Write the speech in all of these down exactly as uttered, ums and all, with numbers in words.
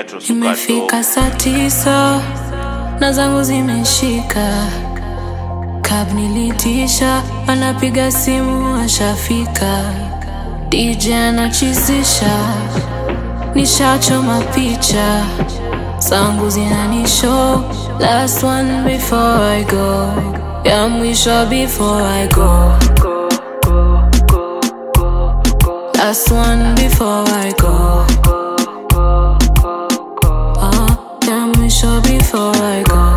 Metro Sukato. Imefika saa tisa na zangu zimeshika. Cab nilitisha, anapiga simu ashafika. D J anachizisha, nishachoma picha. Zangu zinanishow, last one before I go. Ya mwisho before I go. Last one before I go. Uh, ya mwisho before I go.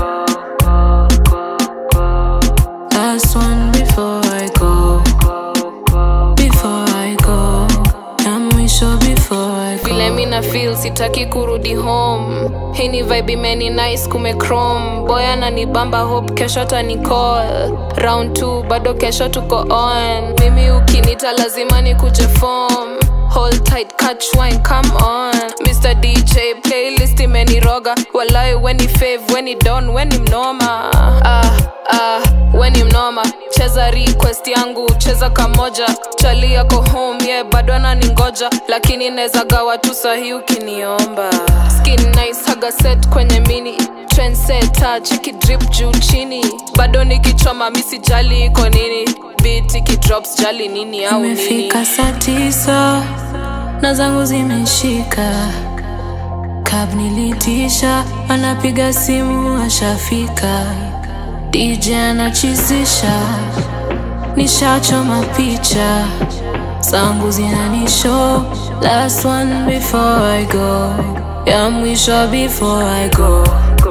Last one before I go. Before I go. Ya mwisho before I go. Vile mina feel sitaki kurudi home. Hii ni vibe imeni nice kume chrome. Boy ananibamba hope kesho tani call. Round two bado kesho tuko on. Mimi ukinita lazima nikuje form. Hold tight, catch wine, come on. Mister D J, playlist imeni roga. Walai weni fave, weni don, weni mnoma. Ah, ah, weni mnoma. Cheza request yangu, cheza kamoja. Chali yako home, yeah, bado ananingoja. Lakini neza gawa tu sahi ukiniomba. Skin nice, haga set kwenye mini. Trendsetter, chiki drip juu chini. Bado nikichoma misi jali iko nini. Beat iki drops jali nini au nini. Imefika saa tisa na zangu zimeshika. Cab nilitisha, anapiga simu ashafika. D J anachizisha, nishachoma picha. Zangu zinanishow, last one before I go. Ya mwisho before I go.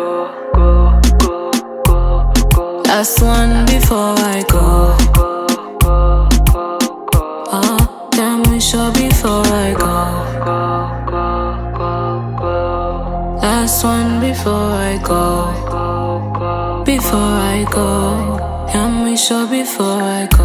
Last one before I go. Uh, ya mwisho before I go. Last one before I go. Before I go. Ya mwisho before I go.